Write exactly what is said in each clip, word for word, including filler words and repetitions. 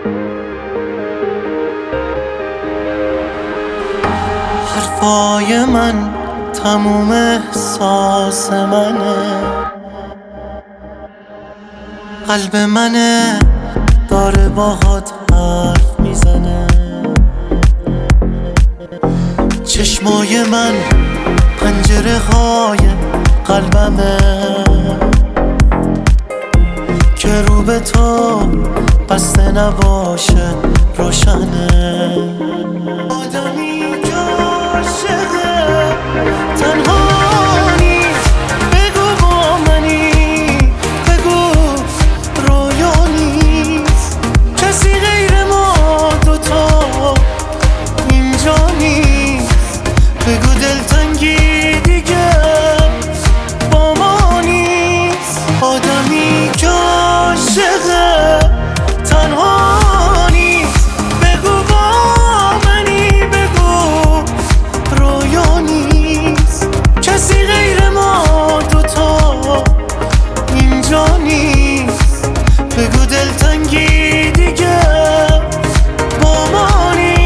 حرفای من تموم احساس منه، قلب منه داره باهات حرف میزنه. چشمای من پنجره های قلبمه که رو به تو بسته نباشه روشنه. آدمی که عاشقه تنها نیست، بگو با منی، بگو رویا نیست، کسی غیر ما دوتا اینجا نیست، بگو دلتنگی دیگه با ما نیست. آدمی که عاشقه تنها نیست، بگو با منی، بگو رویا نیست، کسی غیر ما دوتا اینجا نیست، بگو دلتنگی دیگه با ما نیست.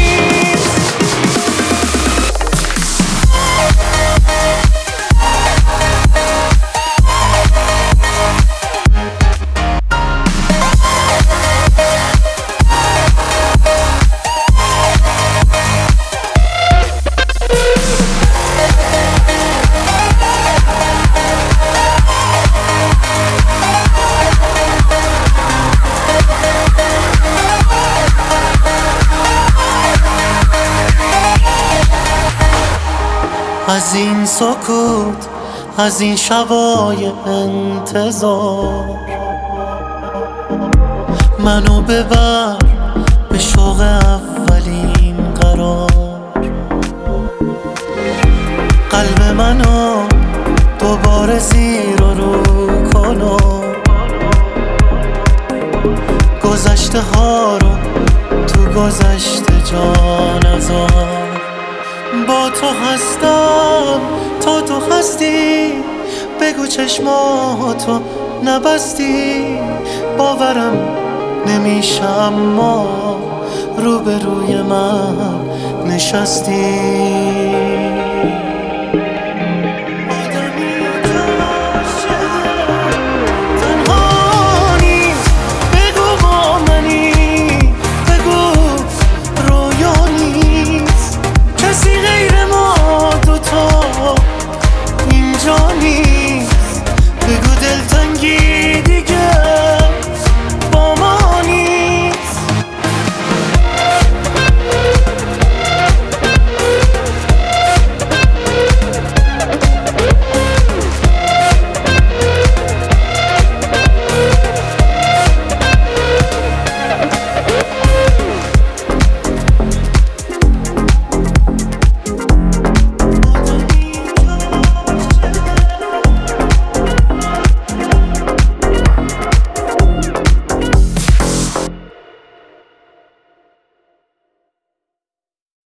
از این سکوت، از این شبای انتظار، منو ببر به شوق اولین قرار. قلب منو دوباره زیر و رو کنو، گذشته ها رو تو گذشته جا نذار. با تو هستم تا تو هستی، بگو چشماتو نبستی، باورم نمیشه اما روبروی من نشستی.